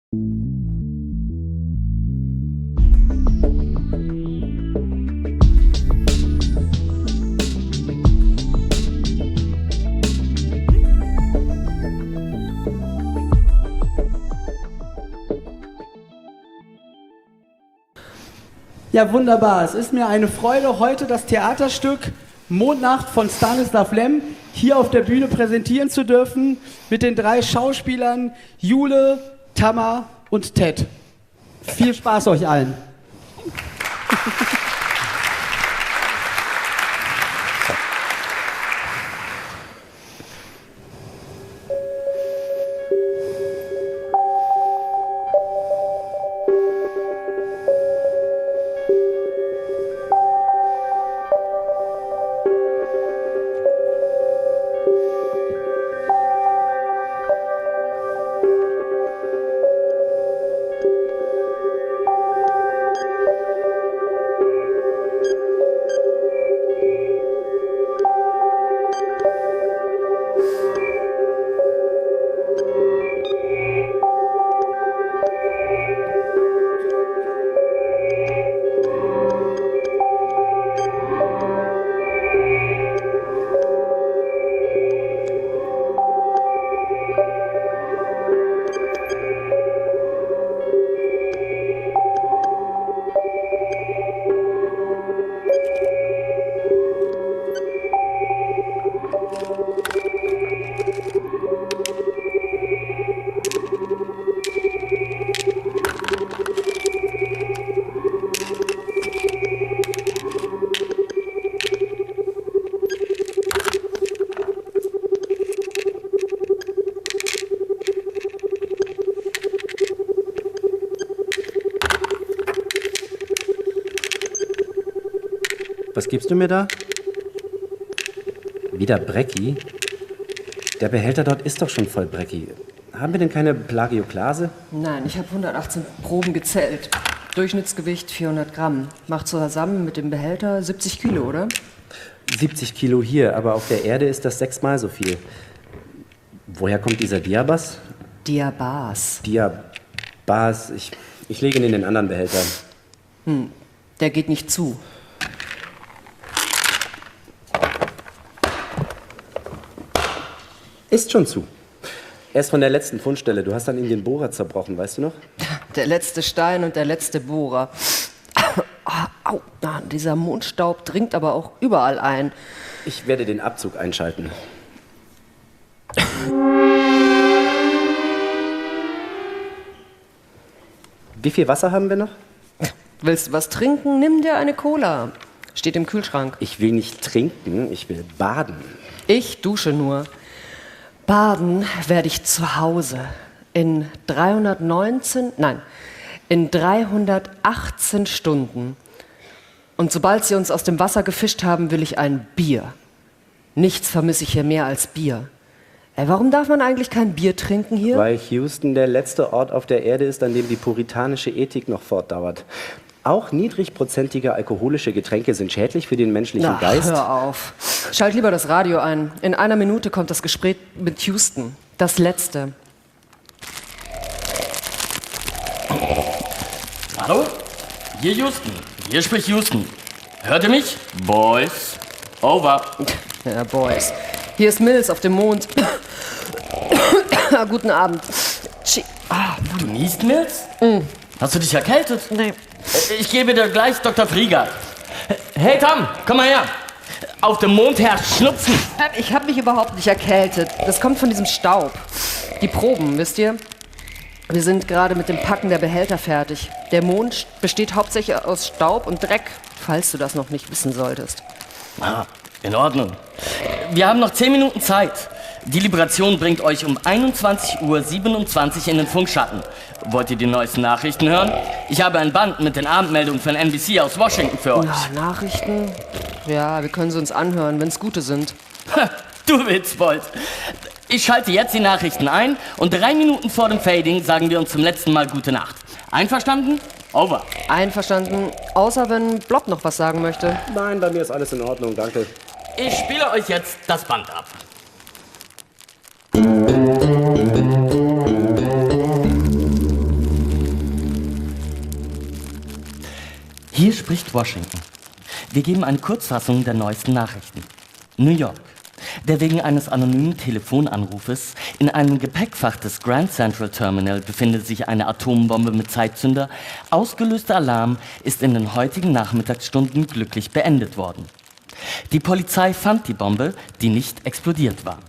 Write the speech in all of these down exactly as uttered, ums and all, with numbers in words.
Ja, wunderbar. Es ist mir eine Freude, heute das Theaterstück Mondnacht von Stanislav Lem hier auf der Bühne präsentieren zu dürfen mit den drei Schauspielern Jule, Tamar und Ted. Viel Spaß euch allen. Was gibst du mir da? Wieder Brecki? Der Behälter dort ist doch schon voll Brecki. Haben wir denn keine Plagioklase? Nein, ich habe hundertachtzehn Proben gezählt. Durchschnittsgewicht vierhundert Gramm. Macht zusammen mit dem Behälter siebzig Kilo, oder? siebzig Kilo hier, aber auf der Erde ist das sechsmal so viel. Woher kommt dieser Diabas? Diabas. Diabas. Ich, ich lege ihn in den anderen Behälter. Hm, der geht nicht zu. Ist schon zu. Er ist von der letzten Fundstelle. Du hast an ihm den Bohrer zerbrochen, weißt du noch? Der letzte Stein und der letzte Bohrer. Au, na, dieser Mondstaub dringt aber auch überall ein. Ich werde den Abzug einschalten. Wie viel Wasser haben wir noch? Willst du was trinken? Nimm dir eine Cola. Steht im Kühlschrank. Ich will nicht trinken, ich will baden. Ich dusche nur. Baden werde ich zu Hause. In dreihundertneunzehn, nein, in dreihundertachtzehn Stunden. Und sobald sie uns aus dem Wasser gefischt haben, will ich ein Bier. Nichts vermisse ich hier mehr als Bier. Ey, warum darf man eigentlich kein Bier trinken hier? Weil Houston der letzte Ort auf der Erde ist, an dem die puritanische Ethik noch fortdauert. Auch niedrigprozentige alkoholische Getränke sind schädlich für den menschlichen Ach, Geist. Hör auf. Schalt lieber das Radio ein. In einer Minute kommt das Gespräch mit Houston. Das letzte. Hallo? Hier Houston. Hier spricht Houston. Hört ihr mich? Boys. Over. Ja, Boys. Hier ist Mills auf dem Mond. Guten Abend. Chi- ah, Du niest, Mills? Mm. Hast du dich erkältet? Nee. Ich gebe dir gleich Doktor Frieger. Hey Tom, komm mal her. Auf dem Mond herrscht Schnupfen. Ich habe mich überhaupt nicht erkältet. Das kommt von diesem Staub. Die Proben, wisst ihr? Wir sind gerade mit dem Packen der Behälter fertig. Der Mond besteht hauptsächlich aus Staub und Dreck, falls du das noch nicht wissen solltest. Ah, in Ordnung. Wir haben noch zehn Minuten Zeit. Die Liberation bringt euch um einundzwanzig Uhr siebenundzwanzig in den Funkschatten. Wollt ihr die neuesten Nachrichten hören? Ich habe ein Band mit den Abendmeldungen von N B C aus Washington für euch. Na, Nachrichten? Ja, wir können sie uns anhören, wenn es gute sind. Du Witzbold. Ich schalte jetzt die Nachrichten ein und drei Minuten vor dem Fading sagen wir uns zum letzten Mal gute Nacht. Einverstanden? Over. Einverstanden, außer wenn Blob noch was sagen möchte. Nein, bei mir ist alles in Ordnung, danke. Ich spiele euch jetzt das Band ab. Hier spricht Washington. Wir geben eine Kurzfassung der neuesten Nachrichten. New York. Der wegen eines anonymen Telefonanrufes in einem Gepäckfach des Grand Central Terminal befindet sich eine Atombombe mit Zeitzünder. Ausgelöster Alarm ist in den heutigen Nachmittagsstunden glücklich beendet worden. Die Polizei fand die Bombe, die nicht explodiert war.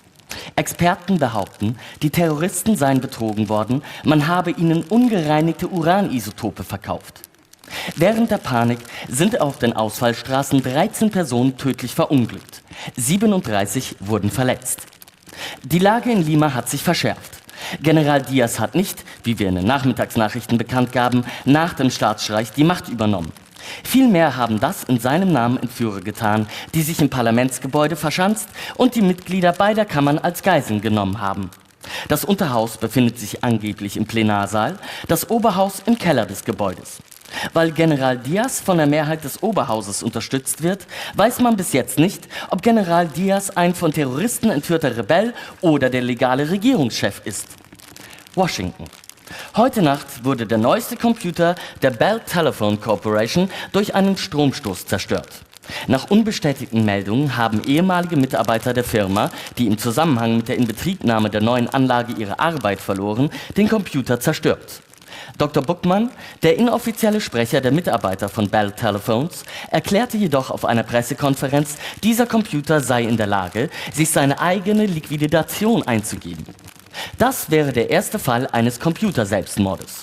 Experten behaupten, die Terroristen seien betrogen worden, man habe ihnen ungereinigte Uranisotope verkauft. Während der Panik sind auf den Ausfallstraßen dreizehn Personen tödlich verunglückt. siebenunddreißig wurden verletzt. Die Lage in Lima hat sich verschärft. General Diaz hat nicht, wie wir in den Nachmittagsnachrichten bekannt gaben, nach dem Staatsstreich die Macht übernommen. Vielmehr haben das in seinem Namen Entführer getan, die sich im Parlamentsgebäude verschanzt und die Mitglieder beider Kammern als Geiseln genommen haben. Das Unterhaus befindet sich angeblich im Plenarsaal, das Oberhaus im Keller des Gebäudes. Weil General Diaz von der Mehrheit des Oberhauses unterstützt wird, weiß man bis jetzt nicht, ob General Diaz ein von Terroristen entführter Rebell oder der legale Regierungschef ist. Washington. Heute Nacht wurde der neueste Computer der Bell Telephone Corporation durch einen Stromstoß zerstört. Nach unbestätigten Meldungen haben ehemalige Mitarbeiter der Firma, die im Zusammenhang mit der Inbetriebnahme der neuen Anlage ihre Arbeit verloren, den Computer zerstört. Doktor Buckmann, der inoffizielle Sprecher der Mitarbeiter von Bell Telephones, erklärte jedoch auf einer Pressekonferenz, dieser Computer sei in der Lage, sich seine eigene Liquidation einzugeben. Das wäre der erste Fall eines Computerselbstmordes.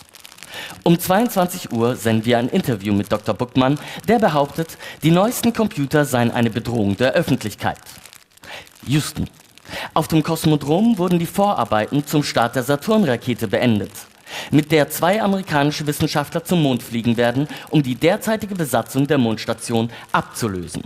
Um zweiundzwanzig Uhr senden wir ein Interview mit Doktor Buckmann, der behauptet, die neuesten Computer seien eine Bedrohung der Öffentlichkeit. Houston. Auf dem Kosmodrom wurden die Vorarbeiten zum Start der Saturn-Rakete beendet, mit der zwei amerikanische Wissenschaftler zum Mond fliegen werden, um die derzeitige Besatzung der Mondstation abzulösen.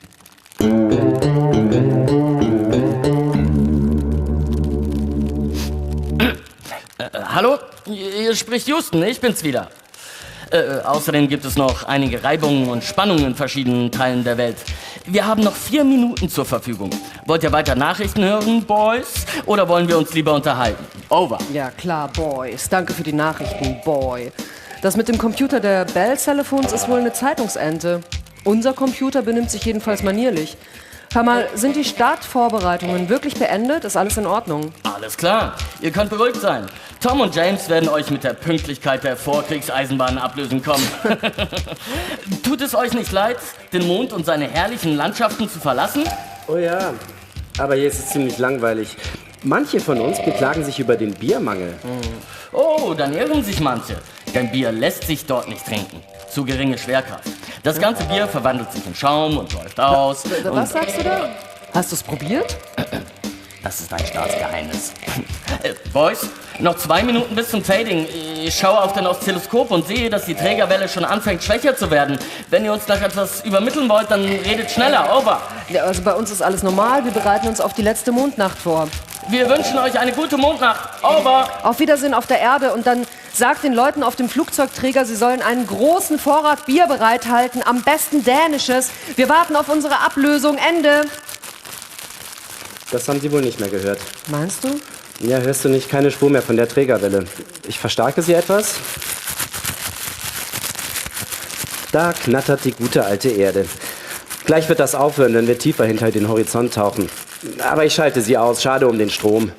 Äh, hallo, hier spricht Houston, ich bin's wieder. Äh, außerdem gibt es noch einige Reibungen und Spannungen in verschiedenen Teilen der Welt. Wir haben noch vier Minuten zur Verfügung. Wollt ihr weiter Nachrichten hören, Boys? Oder wollen wir uns lieber unterhalten? Over. Ja klar, Boys. Danke für die Nachrichten, Boy. Das mit dem Computer der Bell Telephones ist wohl eine Zeitungsente. Unser Computer benimmt sich jedenfalls manierlich. Hör mal, sind die Startvorbereitungen wirklich beendet? Ist alles in Ordnung? Alles klar, ihr könnt beruhigt sein. Tom und James werden euch mit der Pünktlichkeit der Vorkriegseisenbahnen ablösen kommen. Tut es euch nicht leid, den Mond und seine herrlichen Landschaften zu verlassen? Oh ja, aber hier ist es ziemlich langweilig. Manche von uns beklagen sich über den Biermangel. Oh, dann irren sich manche. Denn Bier lässt sich dort nicht trinken. Zu geringe Schwerkraft. Das ganze Bier verwandelt sich in Schaum und läuft aus. Was und sagst du da? Hast du es probiert? Das ist ein Staatsgeheimnis. Äh, Boys, noch zwei Minuten bis zum Fading. Ich schaue auf den Oszilloskop und sehe, dass die Trägerwelle schon anfängt schwächer zu werden. Wenn ihr uns noch etwas übermitteln wollt, dann redet schneller. Over. Ja, also bei uns ist alles normal. Wir bereiten uns auf die letzte Mondnacht vor. Wir wünschen euch eine gute Mondnacht. Over. Auf Wiedersehen auf der Erde und dann sagt den Leuten auf dem Flugzeugträger, sie sollen einen großen Vorrat Bier bereithalten, am besten dänisches. Wir warten auf unsere Ablösung. Ende. Das haben Sie wohl nicht mehr gehört. Meinst du? Ja, hörst du nicht? Keine Spur mehr von der Trägerwelle. Ich verstärke sie etwas. Da knattert die gute alte Erde. Gleich wird das aufhören, wenn wir tiefer hinter den Horizont tauchen. Aber ich schalte sie aus. Schade um den Strom.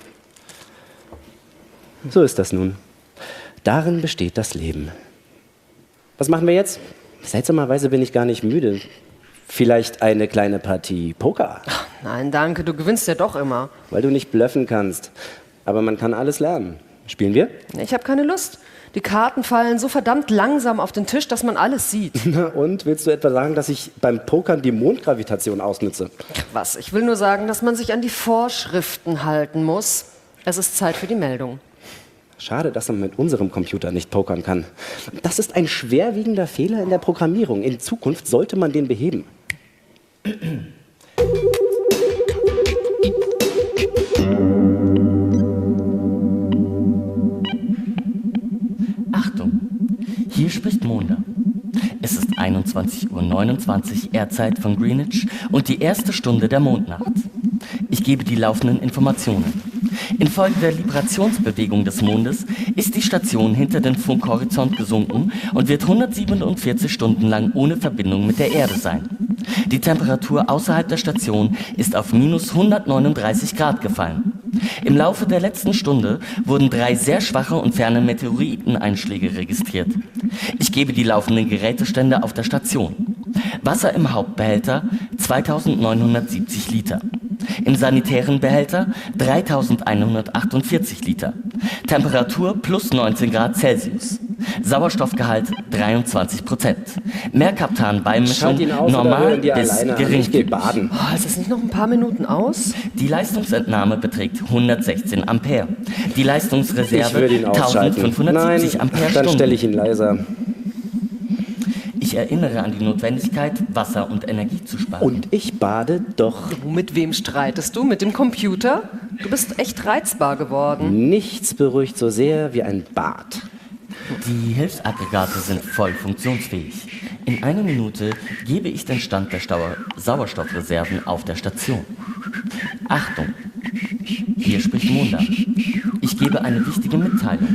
So ist das nun. Darin besteht das Leben. Was machen wir jetzt? Seltsamerweise bin ich gar nicht müde. Vielleicht eine kleine Partie Poker? Ach, nein, danke. Du gewinnst ja doch immer. Weil du nicht bluffen kannst. Aber man kann alles lernen. Spielen wir? Ich habe keine Lust. Die Karten fallen so verdammt langsam auf den Tisch, dass man alles sieht. Na und? Willst du etwa sagen, dass ich beim Pokern die Mondgravitation ausnütze? Was? Ich will nur sagen, dass man sich an die Vorschriften halten muss. Es ist Zeit für die Meldung. Schade, dass man mit unserem Computer nicht pokern kann. Das ist ein schwerwiegender Fehler in der Programmierung. In Zukunft sollte man den beheben. Achtung, hier spricht Monda. Es ist einundzwanzig Uhr neunundzwanzig Erdzeit von Greenwich und die erste Stunde der Mondnacht. Ich gebe die laufenden Informationen. Infolge der Librationsbewegung des Mondes ist die Station hinter den Funkhorizont gesunken und wird hundertsiebenundvierzig Stunden lang ohne Verbindung mit der Erde sein. Die Temperatur außerhalb der Station ist auf minus hundertneununddreißig Grad gefallen. Im Laufe der letzten Stunde wurden drei sehr schwache und ferne Meteoriteneinschläge registriert. Ich gebe die laufenden Gerätestände auf der Station. Wasser im Hauptbehälter zweitausendneunhundertsiebzig Liter. Im sanitären Behälter dreitausendeinhundertachtundvierzig Liter. Temperatur plus neunzehn Grad Celsius. Sauerstoffgehalt dreiundzwanzig Prozent. Merkaptan-Beimischung normal bis gering. Ich geh baden. Oh, ist das nicht noch ein paar Minuten aus? Die Leistungsentnahme beträgt hundertsechzehn Ampere. Die Ich Leistungsreserve würde ihn ausschalten. eintausendfünfhundertsiebzig Nein, Ampere dann Stunden. stelle ich ihn leiser. Ich erinnere an die Notwendigkeit, Wasser und Energie zu sparen. Und ich bade doch. Mit wem streitest du? Mit dem Computer? Du bist echt reizbar geworden. Nichts beruhigt so sehr wie ein Bad. Die Hilfsaggregate sind voll funktionsfähig. In einer Minute gebe ich den Stand der Stau- Sauerstoffreserven auf der Station. Achtung! Hier spricht Monda. Ich gebe eine wichtige Mitteilung.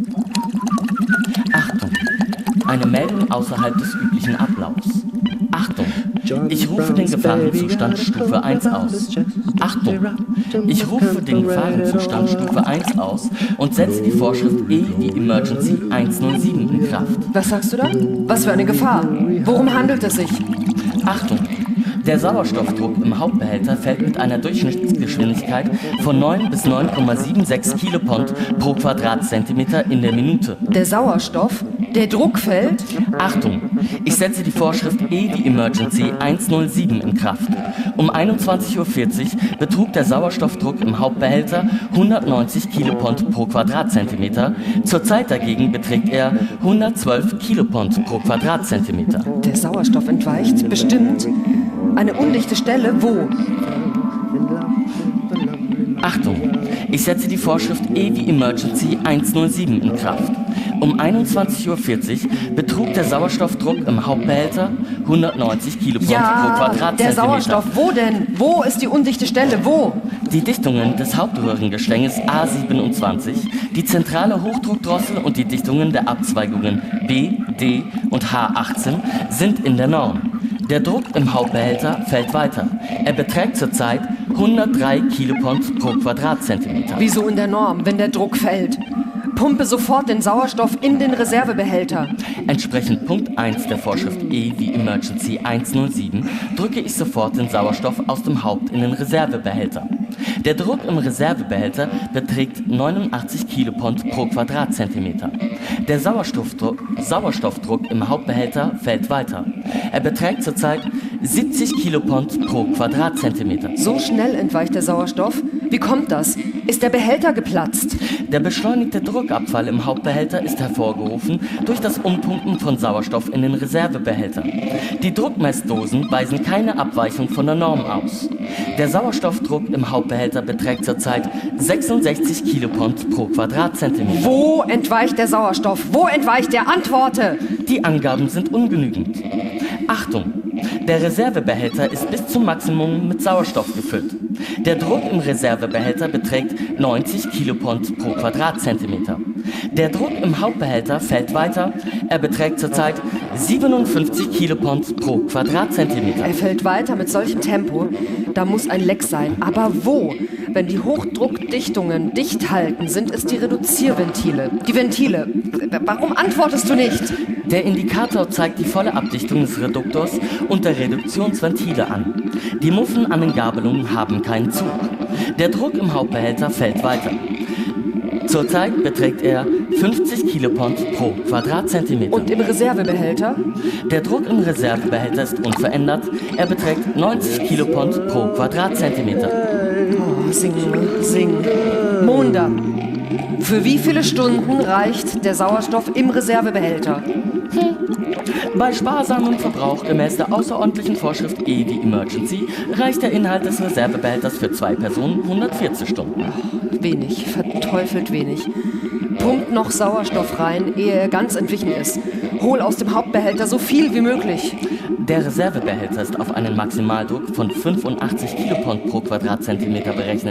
Achtung! Eine Meldung außerhalb des üblichen Ablaufs. Achtung! Ich rufe den Gefahrenzustand Stufe eins aus. Achtung! Ich rufe den Gefahrenzustand Stufe eins aus und setze die Vorschrift E wie Emergency hundertsieben in Kraft. Was sagst du da? Was für eine Gefahr? Worum handelt es sich? Achtung! Der Sauerstoffdruck im Hauptbehälter fällt mit einer Durchschnittsgeschwindigkeit von neun bis neun Komma sechsundsiebzig Kilopond pro Quadratzentimeter in der Minute. Der Sauerstoff? Der Druck fällt? Achtung! Ich setze die Vorschrift E wie Emergency hundertsieben in Kraft. Um einundzwanzig Uhr vierzig betrug der Sauerstoffdruck im Hauptbehälter hundertneunzig Kilopond pro Quadratzentimeter. Zurzeit dagegen beträgt er hundertzwölf Kilopond pro Quadratzentimeter. Der Sauerstoff entweicht? Bestimmt. Eine undichte Stelle? Wo? Achtung! Ich setze die Vorschrift E wie Emergency hundertsieben in Kraft. Um einundzwanzig Uhr vierzig betrug der Sauerstoffdruck im Hauptbehälter hundertneunzig Kilopond pro Ja, Quadratzentimeter. der Sauerstoff. Wo denn? Wo ist die undichte Stelle? Wo? Die Dichtungen des Hauptröhrengeschlänges A siebenundzwanzig, die zentrale Hochdruckdrossel und die Dichtungen der Abzweigungen B, D und H achtzehn sind in der Norm. Der Druck im Hauptbehälter fällt weiter. Er beträgt zurzeit hundertdrei Kilopond pro Quadratzentimeter. Wieso in der Norm, wenn der Druck fällt? Pumpe sofort den Sauerstoff in den Reservebehälter. Entsprechend Punkt eins der Vorschrift E wie Emergency hundertsieben drücke ich sofort den Sauerstoff aus dem Haupt in den Reservebehälter. Der Druck im Reservebehälter beträgt neunundachtzig Kilopond pro Quadratzentimeter. Der Sauerstoffdruck, Sauerstoffdruck im Hauptbehälter fällt weiter. Er beträgt zurzeit siebzig Kilopond pro Quadratzentimeter. So schnell entweicht der Sauerstoff? Wie kommt das? Ist der Behälter geplatzt? Der beschleunigte Druckabfall im Hauptbehälter ist hervorgerufen durch das Umpumpen von Sauerstoff in den Reservebehälter. Die Druckmessdosen weisen keine Abweichung von der Norm aus. Der Sauerstoffdruck im Hauptbehälter beträgt zurzeit sechsundsechzig Kilopond pro Quadratzentimeter. Wo entweicht der Sauerstoff? Wo entweicht der? Antworte! Die Angaben sind ungenügend. Achtung! Der Reservebehälter ist bis zum Maximum mit Sauerstoff gefüllt. Der Druck im Reservebehälter beträgt neunzig Kilopond pro Quadratzentimeter. Der Druck im Hauptbehälter fällt weiter. Er beträgt zurzeit siebenundfünfzig Kilopond pro Quadratzentimeter. Er fällt weiter mit solchem Tempo. Da muss ein Leck sein. Aber wo? Wenn die Hochdruckdichtungen dicht halten, sind es die Reduzierventile. Die Ventile. Warum antwortest du nicht? Der Indikator zeigt die volle Abdichtung des Reduktors und der Reduktionsventile an. Die Muffen an den Gabelungen haben keinen Zug. Der Druck im Hauptbehälter fällt weiter. Zurzeit beträgt er fünfzig Kilopond pro Quadratzentimeter. Und im Reservebehälter? Der Druck im Reservebehälter ist unverändert. Er beträgt neunzig Kilopond pro Quadratzentimeter. Oh, sing, sing. Monda. Für wie viele Stunden reicht der Sauerstoff im Reservebehälter? Bei sparsamem Verbrauch gemäß der außerordentlichen Vorschrift E wie Emergency reicht der Inhalt des Reservebehälters für zwei Personen hundertvierzig Stunden. Wenig, verteufelt wenig. Pumpt noch Sauerstoff rein, ehe er ganz entwichen ist. Hol aus dem Hauptbehälter so viel wie möglich. Der Reservebehälter ist auf einen Maximaldruck von fünfundachtzig Kilopond pro Quadratzentimeter berechnet.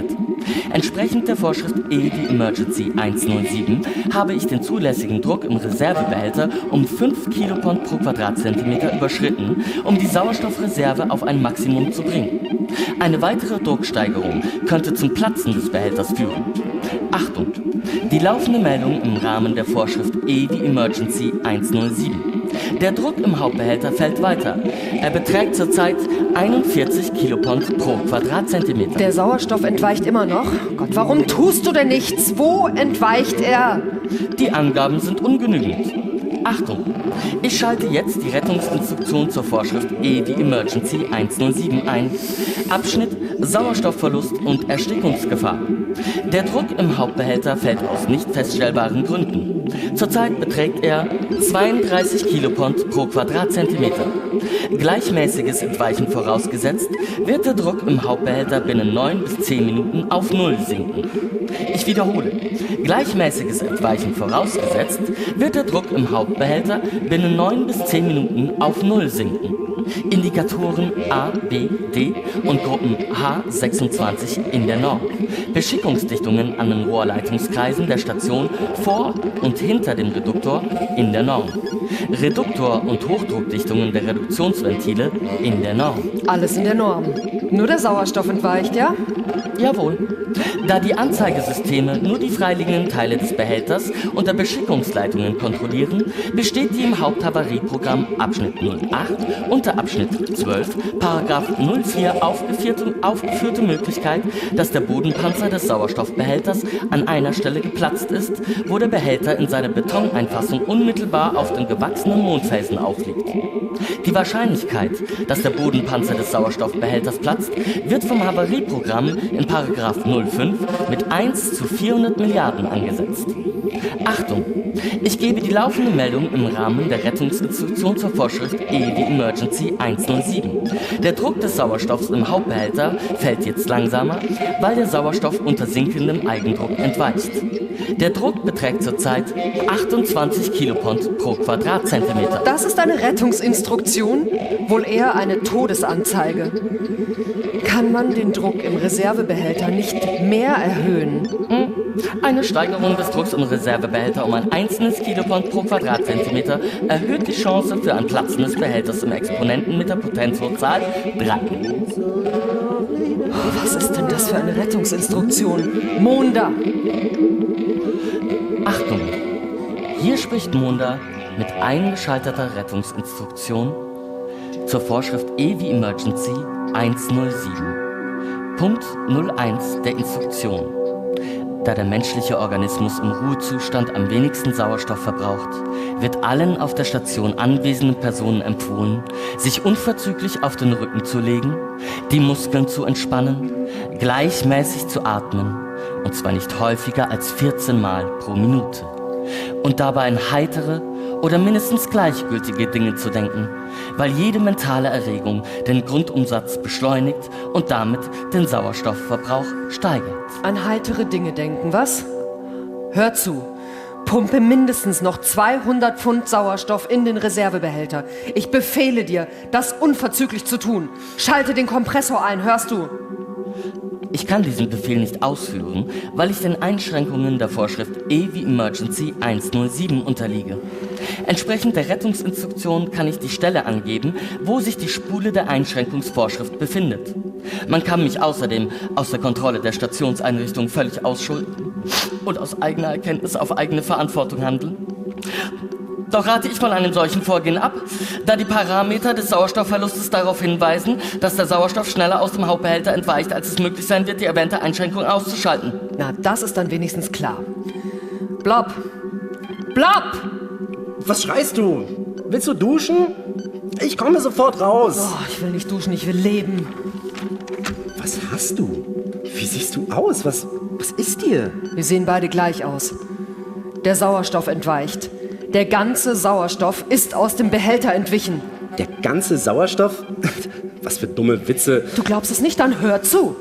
Entsprechend der Vorschrift E wie Emergency hundertsieben habe ich den zulässigen Druck im Reservebehälter um fünf Kilopond pro Quadratzentimeter überschritten, um die Sauerstoffreserve auf ein Maximum zu bringen. Eine weitere Drucksteigerung könnte zum Platzen des Behälters führen. Achtung! Die laufende Meldung im Rahmen der Vorschrift E wie Emergency hundertsieben. Der Druck im Hauptbehälter fällt weiter. Er beträgt zurzeit einundvierzig Kilopond pro Quadratzentimeter. Der Sauerstoff entweicht immer noch. Gott, warum tust du denn nichts? Wo entweicht er? Die Angaben sind ungenügend. Achtung! Ich schalte jetzt die Rettungsinstruktion zur Vorschrift E wie Emergency hundertsieben ein. Abschnitt Sauerstoffverlust und Erstickungsgefahr. Der Druck im Hauptbehälter fällt aus nicht feststellbaren Gründen. Zurzeit beträgt er zweiunddreißig Kilopond pro Quadratzentimeter. Gleichmäßiges Entweichen vorausgesetzt, wird der Druck im Hauptbehälter binnen neun bis zehn Minuten auf Null sinken. Ich wiederhole. Gleichmäßiges Entweichen vorausgesetzt, wird der Druck im Hauptbehälter binnen neun bis zehn Minuten auf Null sinken. Indikatoren A, B, D und Gruppen H sechsundzwanzig in der Norm. Beschickungsdichtungen an den Rohrleitungskreisen der Station vor und hinter dem Reduktor in der Norm. Reduktor- und Hochdruckdichtungen der Reduktionsventile in der Norm. Alles in der Norm. Nur der Sauerstoff entweicht, ja? Jawohl. Da die Anzeigesysteme nur die freiliegenden Teile des Behälters und der Beschickungsleitungen kontrollieren, besteht die im Haupthavarieprogramm Abschnitt null acht unter Abschnitt zwölf, Paragraph null vier aufgeführte, aufgeführte Möglichkeit, dass der Bodenpanzer des Sauerstoffbehälters an einer Stelle geplatzt ist, wo der Behälter in seiner Betoneinfassung unmittelbar auf den gewachsenen Mondfelsen aufliegt. Die Wahrscheinlichkeit, dass der Bodenpanzer des Sauerstoffbehälters platzt, wird vom Havarieprogramm in Paragraph null fünf mit eins zu vierhundert Milliarden angesetzt. Achtung! Ich gebe die laufende Meldung im Rahmen der Rettungsinstruktion zur Vorschrift E wie Emergency hundertsieben. Der Druck des Sauerstoffs im Hauptbehälter fällt jetzt langsamer, weil der Sauerstoff unter sinkendem Eigendruck entweicht. Der Druck beträgt zurzeit achtundzwanzig Kilopond pro Quadratzentimeter. Das ist eine Rettungsinstruktion, wohl eher eine Todesanzeige. Kann man den Druck im Reservebehälter nicht mehr erhöhen? Eine Steigerung des Drucks im Reservebehälter um ein einzelnes Kilopond pro Quadratzentimeter erhöht die Chance für ein Platzen des Behälters im Exponenten mit der Potenzhochzahl drei. Was ist denn das für eine Rettungsinstruktion? Monda! Achtung! Hier spricht Monda mit eingeschalteter Rettungsinstruktion zur Vorschrift E wie Emergency hundertsieben. Punkt null eins der Instruktion. Da der menschliche Organismus im Ruhezustand am wenigsten Sauerstoff verbraucht, wird allen auf der Station anwesenden Personen empfohlen, sich unverzüglich auf den Rücken zu legen, die Muskeln zu entspannen, gleichmäßig zu atmen, und zwar nicht häufiger als vierzehn Mal pro Minute, und dabei an heitere oder mindestens gleichgültige Dinge zu denken, weil jede mentale Erregung den Grundumsatz beschleunigt und damit den Sauerstoffverbrauch steigert. An heitere Dinge denken, was? Hör zu. Pumpe mindestens noch zweihundert Pfund Sauerstoff in den Reservebehälter. Ich befehle dir, das unverzüglich zu tun. Schalte den Kompressor ein, hörst du? Ich kann diesen Befehl nicht ausführen, weil ich den Einschränkungen der Vorschrift E wie Emergency hundertsieben unterliege. Entsprechend der Rettungsinstruktion kann ich die Stelle angeben, wo sich die Spule der Einschränkungsvorschrift befindet. Man kann mich außerdem aus der Kontrolle der Stationseinrichtung völlig ausschulden und aus eigener Erkenntnis auf eigene Verantwortung handeln. Doch rate ich von einem solchen Vorgehen ab, da die Parameter des Sauerstoffverlustes darauf hinweisen, dass der Sauerstoff schneller aus dem Hauptbehälter entweicht, als es möglich sein wird, die erwähnte Einschränkung auszuschalten. Na, das ist dann wenigstens klar. Blob! Blob! Was schreist du? Willst du duschen? Ich komme sofort raus. Oh, ich will nicht duschen, ich will leben. Was hast du? Wie siehst du aus? Was, was ist dir? Wir sehen beide gleich aus. Der Sauerstoff entweicht. Der ganze Sauerstoff ist aus dem Behälter entwichen. Der ganze Sauerstoff? Was für dumme Witze. Du glaubst es nicht, dann hör zu.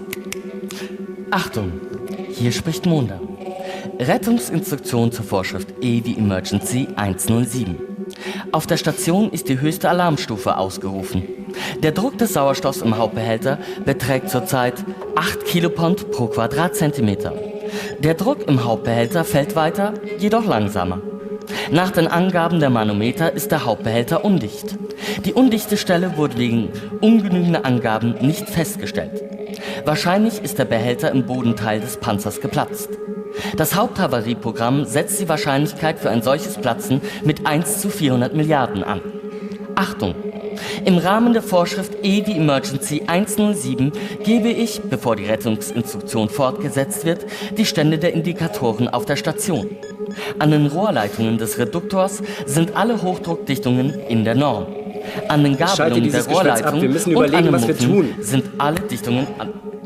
Achtung, hier spricht Monda. Rettungsinstruktion zur Vorschrift E wie Emergency hundertsieben. Auf der Station ist die höchste Alarmstufe ausgerufen. Der Druck des Sauerstoffs im Hauptbehälter beträgt zurzeit acht Kilopond pro Quadratzentimeter. Der Druck im Hauptbehälter fällt weiter, jedoch langsamer. Nach den Angaben der Manometer ist der Hauptbehälter undicht. Die Undichtestelle wurde wegen ungenügender Angaben nicht festgestellt. Wahrscheinlich ist der Behälter im Bodenteil des Panzers geplatzt. Das Haupthavarieprogramm setzt die Wahrscheinlichkeit für ein solches Platzen mit eins zu vierhundert Milliarden an. Achtung! Im Rahmen der Vorschrift E wie Emergency hundertsieben gebe ich, bevor die Rettungsinstruktion fortgesetzt wird, die Stände der Indikatoren auf der Station. An den Rohrleitungen des Reduktors sind alle Hochdruckdichtungen in der Norm. An den Gabelungen der Rohrleitung Wir müssen und an überlegen, den was wir Muffen tun. sind alle Dichtungen an.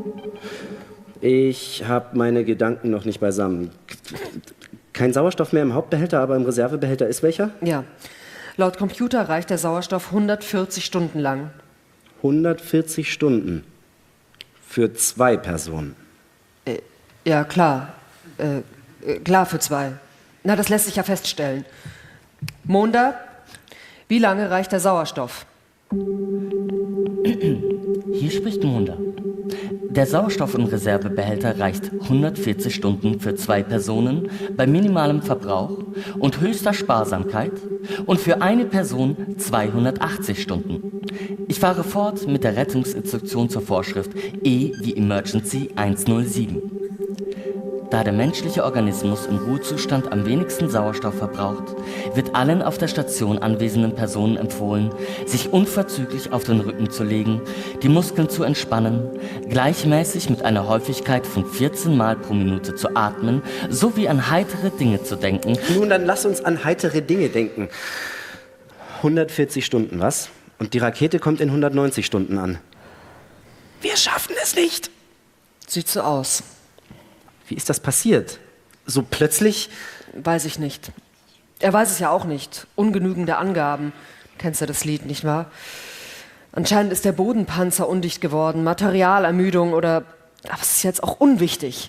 Ich habe meine Gedanken noch nicht beisammen. Kein Sauerstoff mehr im Hauptbehälter, aber im Reservebehälter ist welcher? Ja. Laut Computer reicht der Sauerstoff hundertvierzig Stunden lang. hundertvierzig Stunden. Für zwei Personen. Äh, ja, klar. Äh, äh, klar für zwei. Na, das lässt sich ja feststellen. Monda, wie lange reicht der Sauerstoff? Hier spricht Monda. Der Sauerstoff im Reservebehälter reicht hundertvierzig Stunden für zwei Personen bei minimalem Verbrauch und höchster Sparsamkeit und für eine Person zweihundertachtzig Stunden. Ich fahre fort mit der Rettungsinstruktion zur Vorschrift E wie Emergency hundertsieben. Da der menschliche Organismus im Ruhezustand am wenigsten Sauerstoff verbraucht, wird allen auf der Station anwesenden Personen empfohlen, sich unverzüglich auf den Rücken zu legen, die Muskeln zu entspannen, gleichmäßig mit einer Häufigkeit von vierzehn Mal pro Minute zu atmen, sowie an heitere Dinge zu denken. Nun, dann lass uns an heitere Dinge denken. hundertvierzig Stunden, was? Und die Rakete kommt in hundertneunzig Stunden an. Wir schaffen es nicht. Sieht so aus. Wie ist das passiert? So plötzlich? Weiß ich nicht. Er weiß es ja auch nicht. Ungenügende Angaben. Kennst du das Lied, nicht wahr? Anscheinend ist der Bodenpanzer undicht geworden, Materialermüdung oder... Aber es ist jetzt auch unwichtig.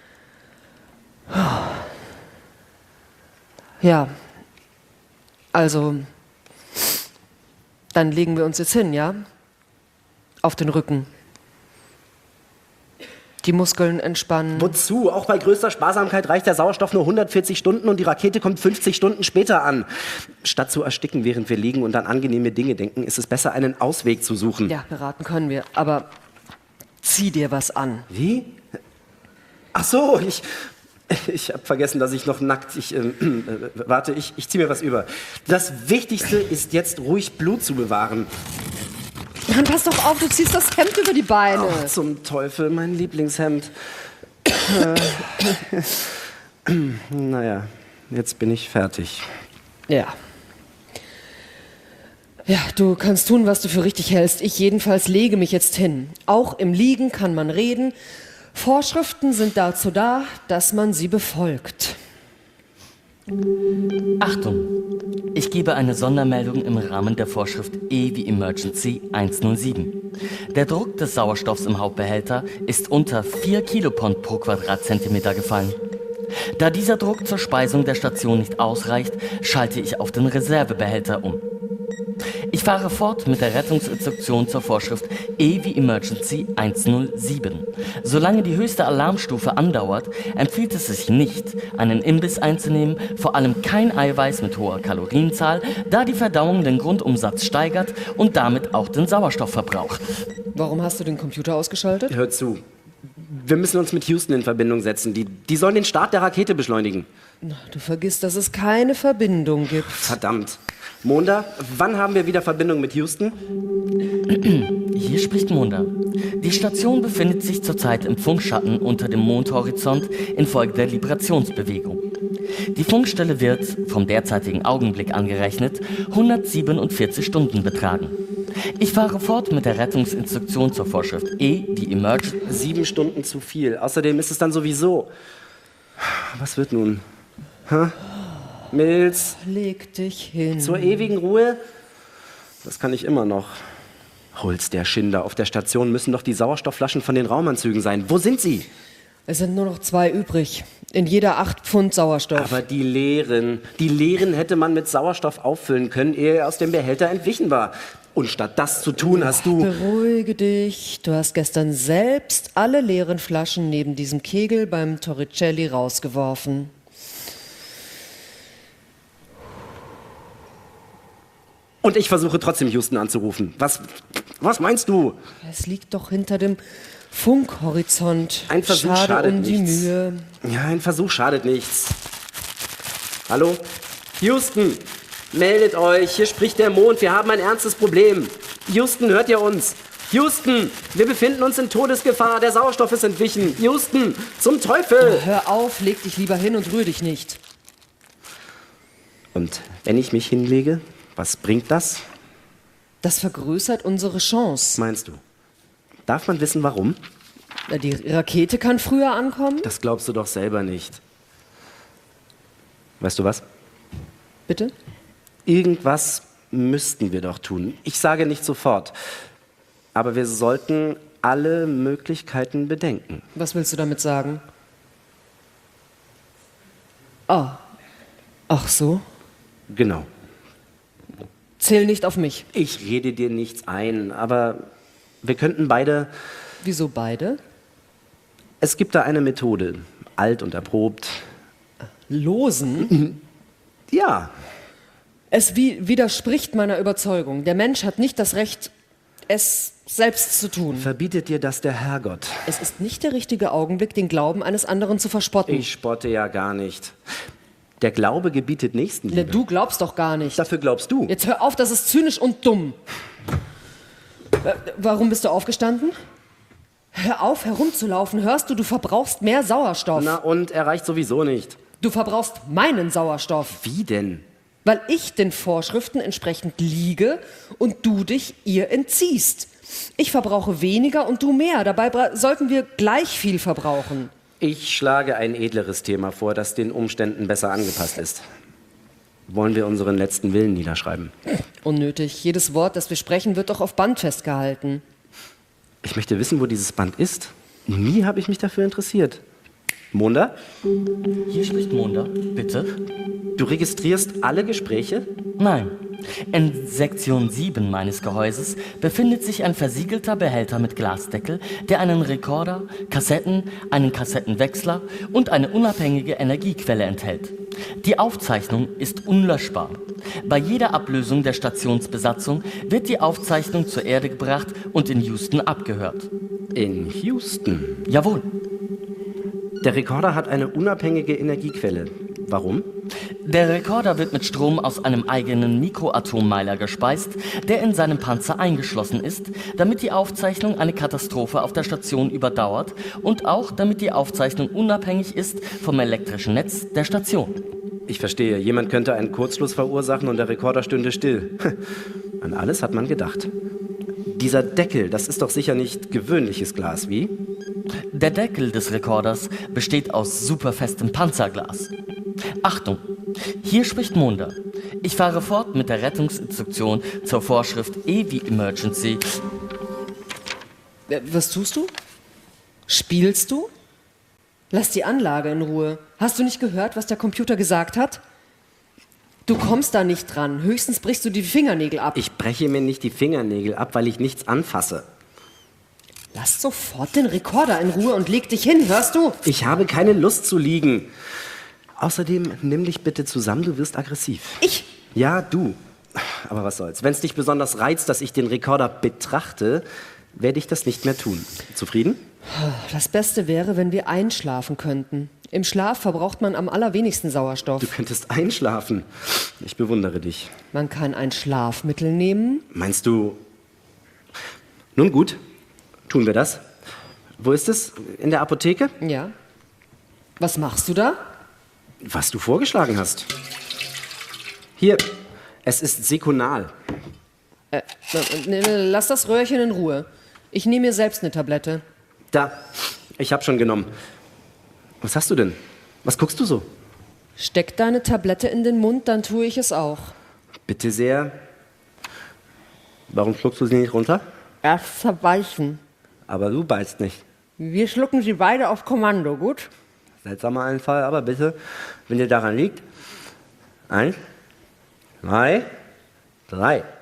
Ja. Also... Dann legen wir uns jetzt hin, ja? Auf den Rücken. Die Muskeln entspannen. Wozu? Auch bei größter Sparsamkeit reicht der Sauerstoff nur hundertvierzig Stunden und die Rakete kommt fünfzig Stunden später an. Statt zu ersticken, während wir liegen und an angenehme Dinge denken, ist es besser, einen Ausweg zu suchen. Ja, beraten können wir, aber zieh dir was an. Wie? Ach so, ich... Ich habe vergessen, dass ich noch nackt... Ich, äh, äh, warte, ich, ich zieh mir was über. Das Wichtigste ist jetzt, ruhig Blut zu bewahren. Mann, pass doch auf, du ziehst das Hemd über die Beine. Ach, zum Teufel, mein Lieblingshemd. Naja, jetzt bin ich fertig. Ja. Ja, du kannst tun, was du für richtig hältst. Ich jedenfalls lege mich jetzt hin. Auch im Liegen kann man reden. Vorschriften sind dazu da, dass man sie befolgt. Achtung! Ich gebe eine Sondermeldung im Rahmen der Vorschrift E wie Emergency hundertsieben. Der Druck des Sauerstoffs im Hauptbehälter ist unter vier Kilopond pro Quadratzentimeter gefallen. Da dieser Druck zur Speisung der Station nicht ausreicht, schalte ich auf den Reservebehälter um. Ich fahre fort mit der Rettungsinstruktion zur Vorschrift E wie Emergency hundertsieben. Solange die höchste Alarmstufe andauert, empfiehlt es sich nicht, einen Imbiss einzunehmen, vor allem kein Eiweiß mit hoher Kalorienzahl, da die Verdauung den Grundumsatz steigert und damit auch den Sauerstoffverbrauch. Warum hast du den Computer ausgeschaltet? Hör zu. Wir müssen uns mit Houston in Verbindung setzen. Die, die sollen den Start der Rakete beschleunigen. Na, du vergisst, dass es keine Verbindung gibt. Verdammt. Monda, wann haben wir wieder Verbindung mit Houston? Hier spricht Monda. Die Station befindet sich zurzeit im Funkschatten unter dem Mondhorizont infolge der Librationsbewegung. Die Funkstelle wird, vom derzeitigen Augenblick angerechnet, hundertsiebenundvierzig Stunden betragen. Ich fahre fort mit der Rettungsinstruktion zur Vorschrift E, die Emergency... Sieben Stunden zu viel. Außerdem ist es dann sowieso... Was wird nun? Hä? Mills? Leg dich hin. Zur ewigen Ruhe? Das kann ich immer noch. Hol's der Schinder. Auf der Station müssen doch die Sauerstoffflaschen von den Raumanzügen sein. Wo sind sie? Es sind nur noch zwei übrig. In jeder acht Pfund Sauerstoff. Aber die leeren. Die leeren hätte man mit Sauerstoff auffüllen können, ehe er aus dem Behälter entwichen war. Und statt das zu tun, hast du... Beruhige dich. Du hast gestern selbst alle leeren Flaschen neben diesem Kegel beim Torricelli rausgeworfen. Und ich versuche trotzdem Houston anzurufen. Was, was meinst du? Es liegt doch hinter dem Funkhorizont. Ein Versuch Schade schadet um die nichts. Mühe. Ja, ein Versuch schadet nichts. Hallo? Houston, meldet euch. Hier spricht der Mond. Wir haben ein ernstes Problem. Houston, hört ihr uns? Houston, wir befinden uns in Todesgefahr. Der Sauerstoff ist entwichen. Houston, zum Teufel! Hör auf, leg dich lieber hin und rühr dich nicht. Und wenn ich mich hinlege, was bringt das? Das vergrößert unsere Chance. Meinst du? Darf man wissen, warum? Na, die Rakete kann früher ankommen. Das glaubst du doch selber nicht. Weißt du was? Bitte? Irgendwas müssten wir doch tun. Ich sage nicht sofort. Aber wir sollten alle Möglichkeiten bedenken. Was willst du damit sagen? Ah. Ach so? Genau. Zähl nicht auf mich. Ich rede dir nichts ein, aber wir könnten beide... Wieso beide? Es gibt da eine Methode, alt und erprobt. Losen? Ja, Es wie widerspricht meiner Überzeugung. Der Mensch hat nicht das Recht, es selbst zu tun. verbietet dir das der Herrgott. Es ist nicht der richtige Augenblick, den Glauben eines anderen zu verspotten. Ich spotte ja gar nicht. Der Glaube gebietet Ne, Nächstenliebe. du glaubst doch gar nicht. Dafür glaubst du. Jetzt hör auf, das ist zynisch und dumm. Äh, Warum bist du aufgestanden? Hör auf, herumzulaufen. Hörst du, du verbrauchst mehr Sauerstoff. Na und, er reicht sowieso nicht. Du verbrauchst meinen Sauerstoff, Wie denn? weil ich den Vorschriften entsprechend liege und du dich ihr entziehst. Ich verbrauche weniger und du mehr. Dabei bra- sollten wir gleich viel verbrauchen. Ich schlage ein edleres Thema vor, das den Umständen besser angepasst ist. Wollen wir unseren letzten Willen niederschreiben? Unnötig. Jedes Wort, das wir sprechen, wird doch auf Band festgehalten. Ich möchte wissen, wo dieses Band ist. Nie habe ich mich dafür interessiert. Munda, Hier spricht Munda, bitte. du registrierst alle Gespräche? Nein. In Sektion sieben meines Gehäuses befindet sich ein versiegelter Behälter mit Glasdeckel, der einen Rekorder, Kassetten, einen Kassettenwechsler und eine unabhängige Energiequelle enthält. Die Aufzeichnung ist unlöschbar. Bei jeder Ablösung der Stationsbesatzung wird die Aufzeichnung zur Erde gebracht und in Houston abgehört. In Houston. Jawohl. Der Rekorder hat eine unabhängige Energiequelle. Warum? Der Rekorder wird mit Strom aus einem eigenen Mikroatommeiler gespeist, der in seinem Panzer eingeschlossen ist, damit die Aufzeichnung eine Katastrophe auf der Station überdauert und auch damit die Aufzeichnung unabhängig ist vom elektrischen Netz der Station. Ich verstehe, jemand könnte einen Kurzschluss verursachen und der Rekorder stünde still. An alles hat man gedacht. Dieser Deckel, das ist doch sicher nicht gewöhnliches Glas, wie? Der Deckel des Rekorders besteht aus superfestem Panzerglas. Achtung, hier spricht Munda. Ich fahre fort mit der Rettungsinstruktion zur Vorschrift E wie Emergency. Äh, Was tust du? Spielst du? Lass die Anlage in Ruhe. Hast du nicht gehört, was der Computer gesagt hat? Du kommst da nicht dran. Höchstens brichst du die Fingernägel ab. Ich breche mir nicht die Fingernägel ab, weil ich nichts anfasse. Lass sofort den Rekorder in Ruhe und leg dich hin, hörst du? Ich habe keine Lust zu liegen. Außerdem, nimm dich bitte zusammen, du wirst aggressiv. Ich? Ja, du. Aber was soll's. Wenn es dich besonders reizt, dass ich den Rekorder betrachte, werde ich das nicht mehr tun. Zufrieden? Das Beste wäre, wenn wir einschlafen könnten. Im Schlaf verbraucht man am allerwenigsten Sauerstoff. Du könntest einschlafen. Ich bewundere dich. Man kann ein Schlafmittel nehmen. Meinst du... Nun gut, tun wir das. Wo ist es? In der Apotheke? Ja. Was machst du da? Was du vorgeschlagen hast. Hier, es ist Seconal. Äh, äh, äh, lass das Röhrchen in Ruhe. Ich nehme mir selbst eine Tablette. Da, ich hab schon genommen. Was hast du denn? Was guckst du so? Steck deine Tablette in den Mund, dann tue ich es auch. Bitte sehr. Warum schluckst du sie nicht runter? Erst zerbeißen. Aber du beißt nicht. Wir schlucken sie beide auf Kommando, gut? Seltsamer Einfall, aber bitte, wenn dir daran liegt. Eins, zwei, drei.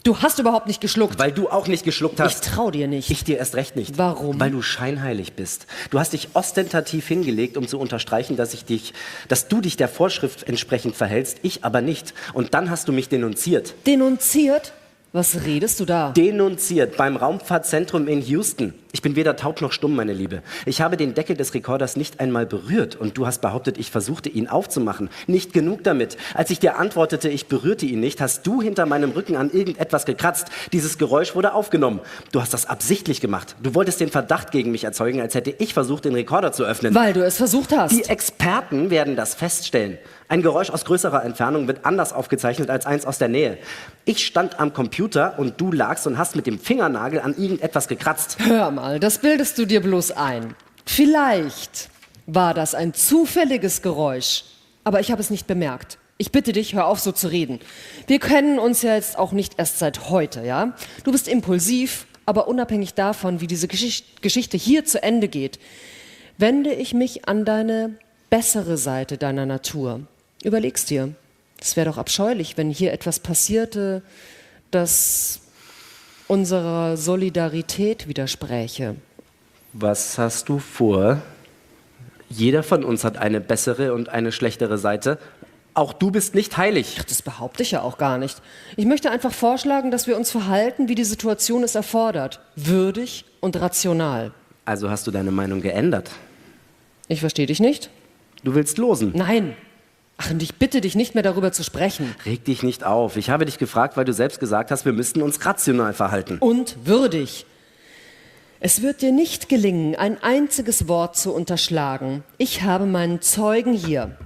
Du hast überhaupt nicht geschluckt. Weil du auch nicht geschluckt Ich hast. trau dir nicht. Ich dir erst recht nicht. Warum? Weil du scheinheilig bist. Du hast dich ostentativ hingelegt, um zu unterstreichen, dass ich dich, dass du dich der Vorschrift entsprechend verhältst, ich aber nicht. Und dann hast du mich denunziert. Denunziert? Was redest du da? Denunziert beim Raumfahrtzentrum in Houston. Ich bin weder taub noch stumm, meine Liebe. Ich habe den Deckel des Rekorders nicht einmal berührt und du hast behauptet, ich versuchte ihn aufzumachen. Nicht genug damit. Als ich dir antwortete, ich berührte ihn nicht, hast du hinter meinem Rücken an irgendetwas gekratzt. Dieses Geräusch wurde aufgenommen. Du hast das absichtlich gemacht. Du wolltest den Verdacht gegen mich erzeugen, als hätte ich versucht, den Rekorder zu öffnen. Weil du es versucht hast. Die Experten werden das feststellen. Ein Geräusch aus größerer Entfernung wird anders aufgezeichnet als eins aus der Nähe. Ich stand am Computer und du lagst und hast mit dem Fingernagel an irgendetwas gekratzt. Hör mal, das bildest du dir bloß ein. Vielleicht war das ein zufälliges Geräusch, aber ich habe es nicht bemerkt. Ich bitte dich, hör auf, so zu reden. Wir kennen uns ja jetzt auch nicht erst seit heute, ja? Du bist impulsiv, aber unabhängig davon, wie diese Geschicht- Geschichte hier zu Ende geht, wende ich mich an deine bessere Seite deiner Natur. Überleg's dir. Es wäre doch abscheulich, wenn hier etwas passierte, das unserer Solidarität widerspräche. Was hast du vor? Jeder von uns hat eine bessere und eine schlechtere Seite. Auch du bist nicht heilig. Das behaupte ich ja auch gar nicht. Ich möchte einfach vorschlagen, dass wir uns verhalten, wie die Situation es erfordert. Würdig und rational. Also hast du deine Meinung geändert? Ich verstehe dich nicht? Du willst losen? Nein. Ach, und ich bitte dich nicht mehr darüber zu sprechen. Reg dich nicht auf. Ich habe dich gefragt, weil du selbst gesagt hast, wir müssten uns rational verhalten. Und würdig. Es wird dir nicht gelingen, ein einziges Wort zu unterschlagen. Ich habe meinen Zeugen hier.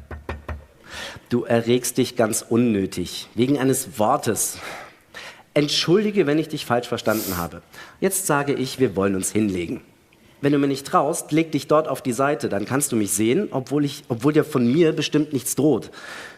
Du erregst dich ganz unnötig, wegen eines Wortes. Entschuldige, wenn ich dich falsch verstanden habe. Jetzt sage ich, wir wollen uns hinlegen. Wenn du mir nicht traust, leg dich dort auf die Seite, dann kannst du mich sehen, obwohl, ich, obwohl dir von mir bestimmt nichts droht.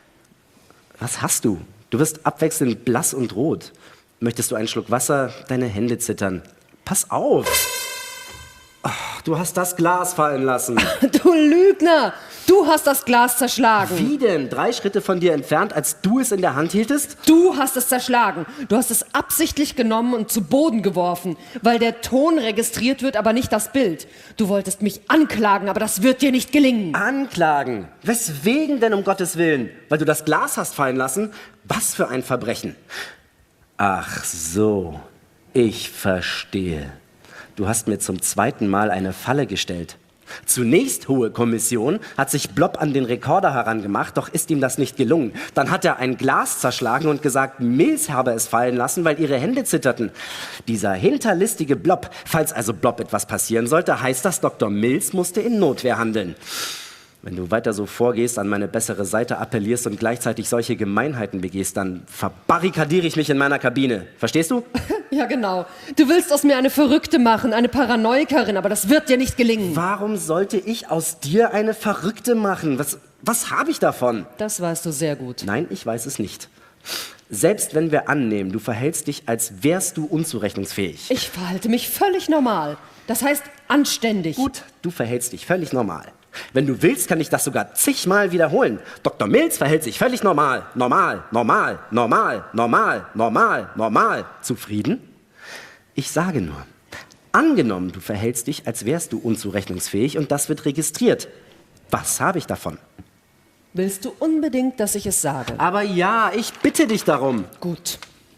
Was hast du? Du wirst abwechselnd blass und rot. Möchtest du einen Schluck Wasser? Deine Hände zittern. Pass auf! Ach, du hast das Glas fallen lassen. Du Lügner! Du hast das Glas zerschlagen. Wie denn? Drei Schritte von dir entfernt, als du es in der Hand hieltest? Du hast es zerschlagen. Du hast es absichtlich genommen und zu Boden geworfen, weil der Ton registriert wird, aber nicht das Bild. Du wolltest mich anklagen, aber das wird dir nicht gelingen. Anklagen? Weswegen denn, um Gottes Willen? Weil du das Glas hast fallen lassen? Was für ein Verbrechen? Ach so, ich verstehe. Du hast mir zum zweiten Mal eine Falle gestellt. Zunächst, Hohe Kommission, hat sich Blob an den Rekorder herangemacht, doch ist ihm das nicht gelungen. Dann hat er ein Glas zerschlagen und gesagt, Mills habe es fallen lassen, weil ihre Hände zitterten. Dieser hinterlistige Blob, falls also Blob etwas passieren sollte, heißt das, Doktor Mills musste in Notwehr handeln. Wenn du weiter so vorgehst, an meine bessere Seite appellierst und gleichzeitig solche Gemeinheiten begehst, dann verbarrikadiere ich mich in meiner Kabine. Verstehst du? Ja, genau. Du willst aus mir eine Verrückte machen, eine Paranoikerin, aber das wird dir nicht gelingen. Warum sollte ich aus dir eine Verrückte machen? Was, was habe ich davon? Das weißt du sehr gut. Nein, ich weiß es nicht. Selbst wenn wir annehmen, du verhältst dich, als wärst du unzurechnungsfähig. Ich verhalte mich völlig normal. Das heißt anständig. Gut, du verhältst dich völlig normal. Wenn du willst, kann ich das sogar zigmal wiederholen. Doktor Mills verhält sich völlig normal. Normal, normal, normal, normal, normal, normal. Zufrieden? Ich sage nur, angenommen, du verhältst dich, als wärst du unzurechnungsfähig und das wird registriert. Was habe ich davon? Willst du unbedingt, dass ich es sage? Aber ja, ich bitte dich darum. Gut.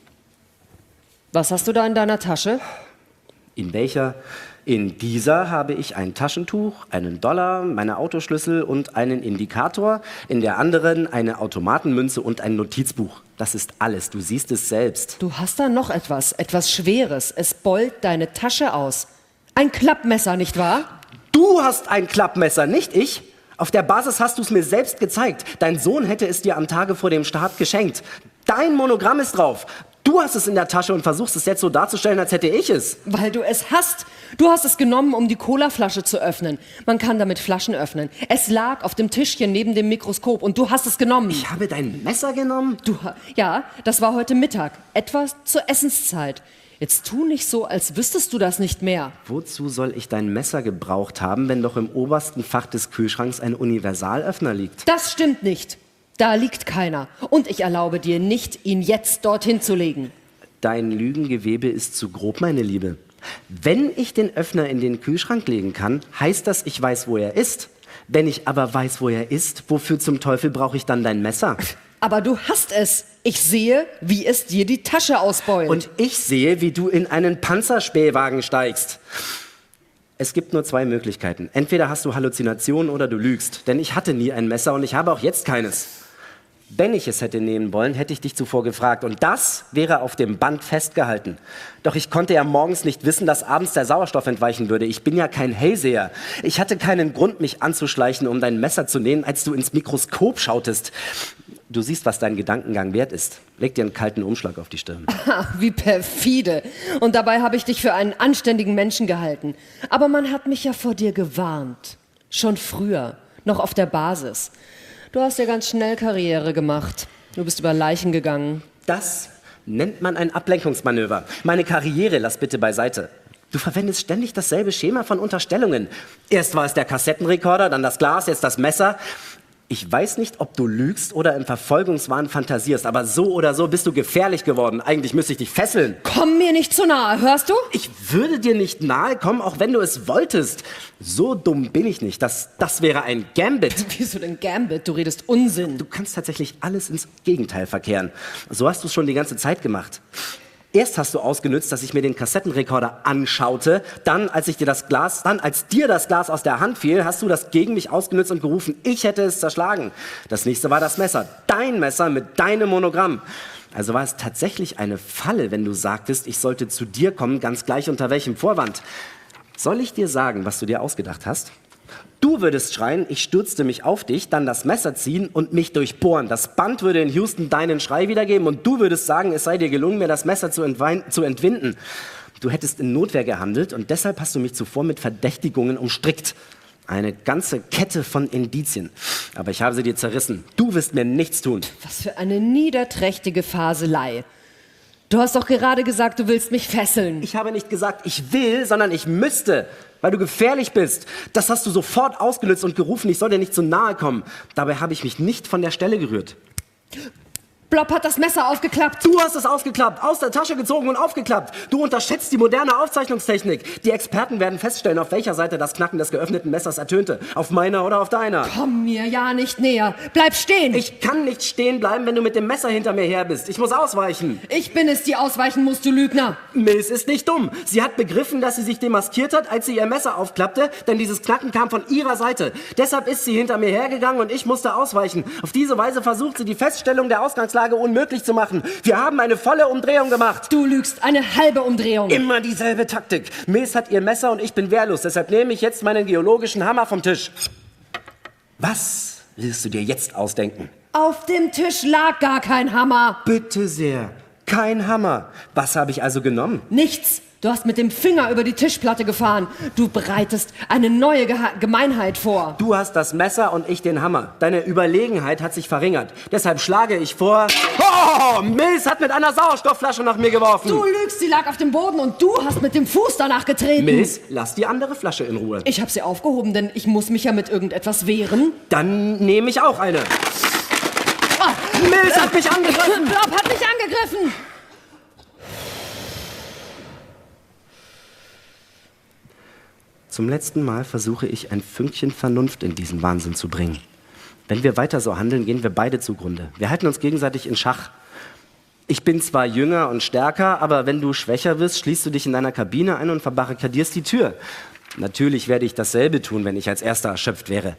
Was hast du da in deiner Tasche? In welcher? In dieser habe ich ein Taschentuch, einen Dollar, meine Autoschlüssel und einen Indikator. In der anderen eine Automatenmünze und ein Notizbuch. Das ist alles, du siehst es selbst. Du hast da noch etwas, etwas Schweres. Es beult deine Tasche aus. Ein Klappmesser, nicht wahr? Du hast ein Klappmesser, nicht ich. Auf der Basis hast du es mir selbst gezeigt. Dein Sohn hätte es dir am Tage vor dem Start geschenkt. Dein Monogramm ist drauf. Du hast es in der Tasche und versuchst es jetzt so darzustellen, als hätte ich es. Weil du es hast. Du hast es genommen, um die Colaflasche zu öffnen. Man kann damit Flaschen öffnen. Es lag auf dem Tischchen neben dem Mikroskop und du hast es genommen. Ich habe dein Messer genommen? Du, ja, das war heute Mittag. Etwas zur Essenszeit. Jetzt tu nicht so, als wüsstest du das nicht mehr. Wozu soll ich dein Messer gebraucht haben, wenn doch im obersten Fach des Kühlschranks ein Universalöffner liegt? Das stimmt nicht. Da liegt keiner. Und ich erlaube dir nicht, ihn jetzt dorthin zu legen. Dein Lügengewebe ist zu grob, meine Liebe. Wenn ich den Öffner in den Kühlschrank legen kann, heißt das, ich weiß, wo er ist. Wenn ich aber weiß, wo er ist, wofür zum Teufel brauche ich dann dein Messer? Aber du hast es. Ich sehe, wie es dir die Tasche ausbeult. Und ich sehe, wie du in einen Panzerspähwagen steigst. Es gibt nur zwei Möglichkeiten. Entweder hast du Halluzinationen oder du lügst. Denn ich hatte nie ein Messer und ich habe auch jetzt keines. Wenn ich es hätte nehmen wollen, hätte ich dich zuvor gefragt. Und das wäre auf dem Band festgehalten. Doch ich konnte ja morgens nicht wissen, dass abends der Sauerstoff entweichen würde. Ich bin ja kein Hellseher. Ich hatte keinen Grund, mich anzuschleichen, um dein Messer zu nehmen, als du ins Mikroskop schautest. Du siehst, was dein Gedankengang wert ist. Leg dir einen kalten Umschlag auf die Stirn. Ha, wie perfide. Und dabei habe ich dich für einen anständigen Menschen gehalten. Aber man hat mich ja vor dir gewarnt. Schon früher, noch auf der Basis. Du hast ja ganz schnell Karriere gemacht. Du bist über Leichen gegangen. Das nennt man ein Ablenkungsmanöver. Meine Karriere lass bitte beiseite. Du verwendest ständig dasselbe Schema von Unterstellungen. Erst war es der Kassettenrekorder, dann das Glas, jetzt das Messer. Ich weiß nicht, ob du lügst oder im Verfolgungswahn fantasierst, aber so oder so bist du gefährlich geworden. Eigentlich müsste ich dich fesseln. Komm mir nicht zu nahe, hörst du? Ich würde dir nicht nahe kommen, auch wenn du es wolltest. So dumm bin ich nicht. Das, das wäre ein Gambit. Wieso denn Gambit? Du redest Unsinn. Du kannst tatsächlich alles ins Gegenteil verkehren. So hast du es schon die ganze Zeit gemacht. Erst hast du ausgenutzt, dass ich mir den Kassettenrekorder anschaute. Dann, als ich dir das Glas, dann, als dir das Glas aus der Hand fiel, hast du das gegen mich ausgenutzt und gerufen, ich hätte es zerschlagen. Das nächste war das Messer. Dein Messer mit deinem Monogramm. Also war es tatsächlich eine Falle, wenn du sagtest, ich sollte zu dir kommen, ganz gleich unter welchem Vorwand. Soll ich dir sagen, was du dir ausgedacht hast? Du würdest schreien, ich stürzte mich auf dich, dann das Messer ziehen und mich durchbohren. Das Band würde in Houston deinen Schrei wiedergeben und du würdest sagen, es sei dir gelungen, mir das Messer zu, entwein- zu entwinden. Du hättest in Notwehr gehandelt und deshalb hast du mich zuvor mit Verdächtigungen umstrickt. Eine ganze Kette von Indizien. Aber ich habe sie dir zerrissen. Du wirst mir nichts tun. Was für eine niederträchtige Faselei. Du hast doch gerade gesagt, du willst mich fesseln. Ich habe nicht gesagt, ich will, sondern ich müsste, weil du gefährlich bist. Das hast du sofort ausgenutzt und gerufen, ich soll dir nicht zu nahe kommen. Dabei habe ich mich nicht von der Stelle gerührt. Blob hat das Messer aufgeklappt. Du hast es ausgeklappt, aus der Tasche gezogen und aufgeklappt. Du unterschätzt die moderne Aufzeichnungstechnik. Die Experten werden feststellen, auf welcher Seite das Knacken des geöffneten Messers ertönte. Auf meiner oder auf deiner. Komm mir ja nicht näher. Bleib stehen. Ich kann nicht stehen bleiben, wenn du mit dem Messer hinter mir her bist. Ich muss ausweichen. Ich bin es, die ausweichen muss, du Lügner. Mills ist nicht dumm. Sie hat begriffen, dass sie sich demaskiert hat, als sie ihr Messer aufklappte, denn dieses Knacken kam von ihrer Seite. Deshalb ist sie hinter mir hergegangen und ich musste ausweichen. Auf diese Weise versucht sie, die Feststellung der Ausgangslage unmöglich zu machen. Wir haben eine volle Umdrehung gemacht. Du lügst, eine halbe Umdrehung. Immer dieselbe Taktik. Mills hat ihr Messer und ich bin wehrlos. Deshalb nehme ich jetzt meinen geologischen Hammer vom Tisch. Was willst du dir jetzt ausdenken? Auf dem Tisch lag gar kein Hammer. Bitte sehr. Kein Hammer. Was habe ich also genommen? Nichts. Du hast mit dem Finger über die Tischplatte gefahren. Du bereitest eine neue Geha- Gemeinheit vor. Du hast das Messer und ich den Hammer. Deine Überlegenheit hat sich verringert. Deshalb schlage ich vor... Oh, Mills hat mit einer Sauerstoffflasche nach mir geworfen. Du lügst, sie lag auf dem Boden und du hast mit dem Fuß danach getreten. Mills, lass die andere Flasche in Ruhe. Ich habe sie aufgehoben, denn ich muss mich ja mit irgendetwas wehren. Dann nehme ich auch eine. Ah, Mills hat mich angegriffen. Blob hat mich angegriffen. Zum letzten Mal versuche ich, ein Fünkchen Vernunft in diesen Wahnsinn zu bringen. Wenn wir weiter so handeln, gehen wir beide zugrunde. Wir halten uns gegenseitig in Schach. Ich bin zwar jünger und stärker, aber wenn du schwächer wirst, schließt du dich in deiner Kabine ein und verbarrikadierst die Tür. Natürlich werde ich dasselbe tun, wenn ich als Erster erschöpft wäre.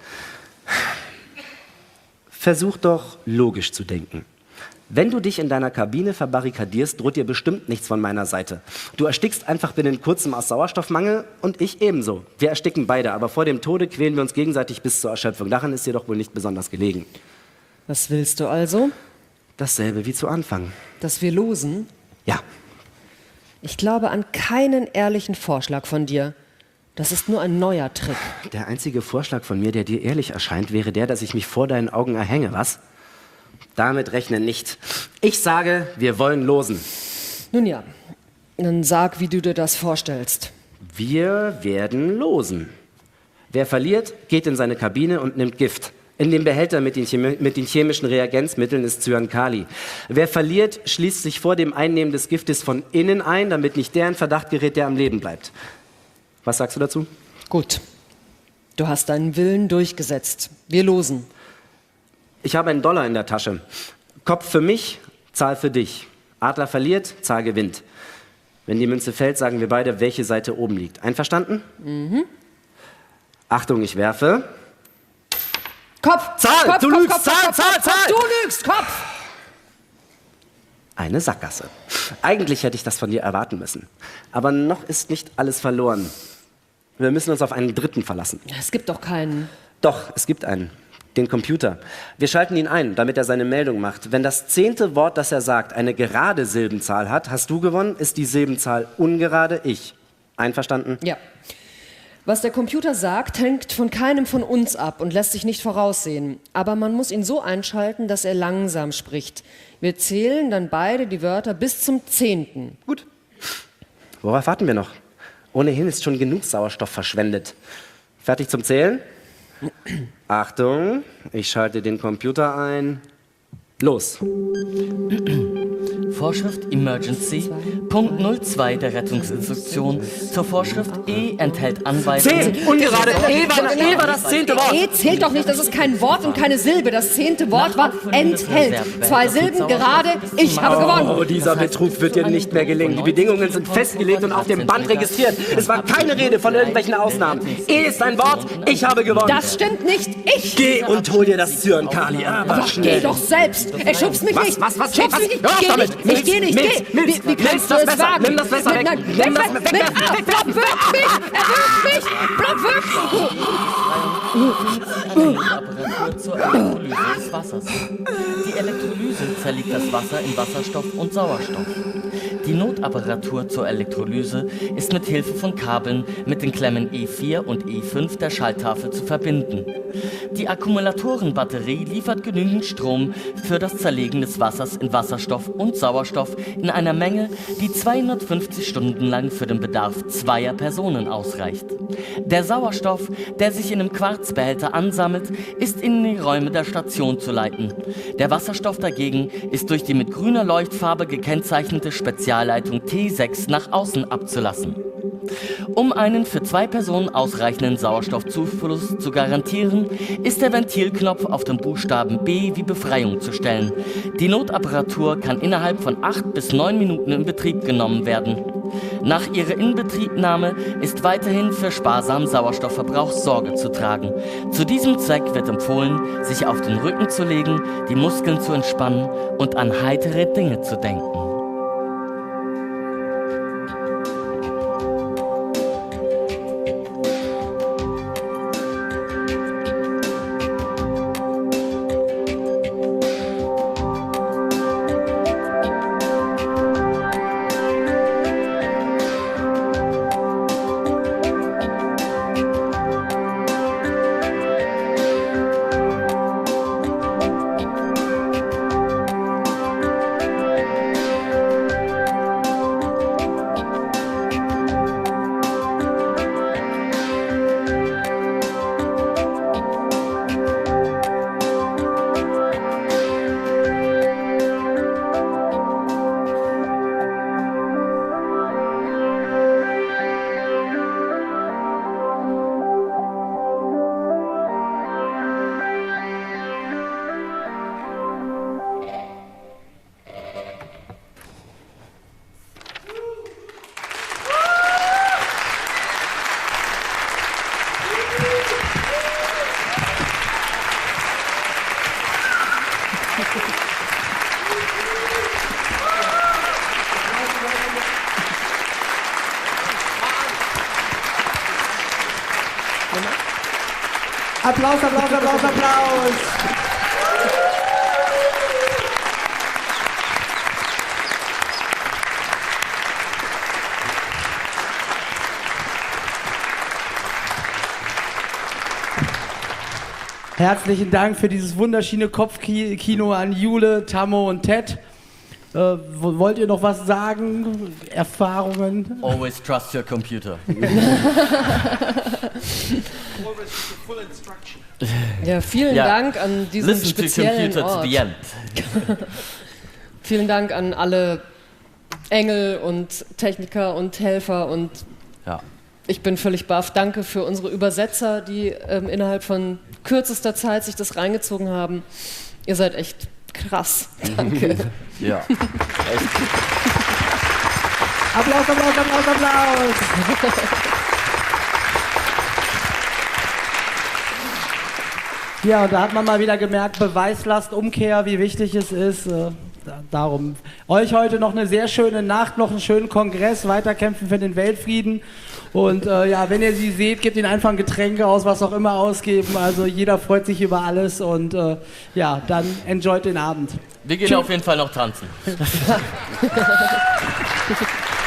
Versuch doch, logisch zu denken. Wenn du dich in deiner Kabine verbarrikadierst, droht dir bestimmt nichts von meiner Seite. Du erstickst einfach binnen kurzem aus Sauerstoffmangel und ich ebenso. Wir ersticken beide, aber vor dem Tode quälen wir uns gegenseitig bis zur Erschöpfung. Daran ist dir doch wohl nicht besonders gelegen. Was willst du also? Dasselbe wie zu Anfang. Dass wir losen? Ja. Ich glaube an keinen ehrlichen Vorschlag von dir. Das ist nur ein neuer Trick. Der einzige Vorschlag von mir, der dir ehrlich erscheint, wäre der, dass ich mich vor deinen Augen erhänge, was? Damit rechne nicht. Ich sage, wir wollen losen. Nun ja, dann sag, wie du dir das vorstellst. Wir werden losen. Wer verliert, geht in seine Kabine und nimmt Gift. In dem Behälter mit den, Chemi- mit den chemischen Reagenzmitteln ist Cyankali. Wer verliert, schließt sich vor dem Einnehmen des Giftes von innen ein, damit nicht der in Verdacht gerät, der am Leben bleibt. Was sagst du dazu? Gut. Du hast deinen Willen durchgesetzt. Wir losen. Ich habe einen Dollar in der Tasche. Kopf für mich, Zahl für dich. Adler verliert, Zahl gewinnt. Wenn die Münze fällt, sagen wir beide, welche Seite oben liegt. Einverstanden? Mhm. Achtung, ich werfe. Kopf! Zahl! Kopf, Du Kopf, lügst! Kopf, Zahl, Kopf, Zahl, Kopf, Zahl! Du lügst! Kopf! Eine Sackgasse. Eigentlich hätte ich das von dir erwarten müssen. Aber noch ist nicht alles verloren. Wir müssen uns auf einen Dritten verlassen. Es gibt doch keinen. Doch, es gibt einen. Den Computer. Wir schalten ihn ein, damit er seine Meldung macht. Wenn das zehnte Wort, das er sagt, eine gerade Silbenzahl hat, hast du gewonnen, ist die Silbenzahl ungerade, ich. Einverstanden? Ja. Was der Computer sagt, hängt von keinem von uns ab und lässt sich nicht voraussehen. Aber man muss ihn so einschalten, dass er langsam spricht. Wir zählen dann beide die Wörter bis zum zehnten. Gut. Worauf warten wir noch? Ohnehin ist schon genug Sauerstoff verschwendet. Fertig zum Zählen? Achtung, ich schalte den Computer ein. Los. Vorschrift Emergency, Punkt null zwei der Rettungsinstruktion. Zur Vorschrift E enthält Anweisungen. Zehn, ungerade, E war, E war das zehnte Wort. E zählt doch nicht, das ist kein Wort und keine Silbe. Das zehnte Wort war enthält. Zwei Silben gerade, ich habe gewonnen. Oh, dieser Betrug wird dir nicht mehr gelingen. Die Bedingungen sind festgelegt und auf dem Band registriert. Es war keine Rede von irgendwelchen Ausnahmen. E ist ein Wort, ich habe gewonnen. Das stimmt nicht, ich. Geh und hol dir das Cyankali, aber Doch, schnell. geh doch selbst. Er schubst mich Was, nicht. was, was, Schubst was? mich nicht. Hör auf Geh damit. nicht. Milz, Ich geh nicht. Milz, Geh. Milz, Wie, wie Milz, kannst du das es Messer. wagen? Nimm das Messer weg. Nein, Nimm weg, das weg, Messer. weg. Weg, Ah, weg, Block wirkt mich. Er wirkt mich. Block wirkt Eine Apparatur zur Elektrolyse des Wassers. Die Elektrolyse zerlegt das Wasser in Wasserstoff und Sauerstoff. Die Notapparatur zur Elektrolyse ist mit Hilfe von Kabeln mit den Klemmen E vier und E fünf der Schalttafel zu verbinden. Die Akkumulatorenbatterie liefert genügend Strom für das Zerlegen des Wassers in Wasserstoff und Sauerstoff in einer Menge, die zweihundertfünfzig Stunden lang für den Bedarf zweier Personen ausreicht. Der Sauerstoff, der sich in einem Quarzbehälter ansammelt, ist in die Räume der Station zu leiten. Der Wasserstoff dagegen ist durch die mit grüner Leuchtfarbe gekennzeichnete Spezialleitung T sechs nach außen abzulassen. Um einen für zwei Personen ausreichenden Sauerstoffzufluss zu garantieren, ist der Ventilknopf auf den Buchstaben B wie Befreiung zu stellen. Die Notapparatur kann innerhalb von acht bis neun Minuten in Betrieb genommen werden. Nach ihrer Inbetriebnahme ist weiterhin für sparsamen Sauerstoffverbrauch Sorge zu tragen. Zu diesem Zweck wird empfohlen, sich auf den Rücken zu legen, die Muskeln zu entspannen und an heitere Dinge zu denken. Applaus, Applaus, Applaus, Applaus. Herzlichen Dank für dieses wunderschöne Kopfkino an Jule, Tammo und Ted. Äh, wollt ihr noch was sagen? Erfahrungen? Always trust your computer. Ja, vielen Ja. Dank an diesen Listen to speziellen computer to Ort. the end. Vielen Dank an alle Engel und Techniker und Helfer und Ja. ich bin völlig baff. Danke für unsere Übersetzer, die ähm, innerhalb von kürzester Zeit sich das reingezogen haben. Ihr seid echt krass. Danke. Ja. Applaus, Applaus, Applaus, Applaus! Ja, und da hat man mal wieder gemerkt, Beweislastumkehr, wie wichtig es ist. Äh, da, darum euch heute noch eine sehr schöne Nacht, noch einen schönen Kongress, weiterkämpfen für den Weltfrieden. Und äh, ja, wenn ihr sie seht, gebt ihnen einfach ein Getränk aus, was auch immer ausgeben. Also jeder freut sich über alles und äh, ja, dann enjoyt den Abend. Wir gehen Tschüss. auf jeden Fall noch tanzen.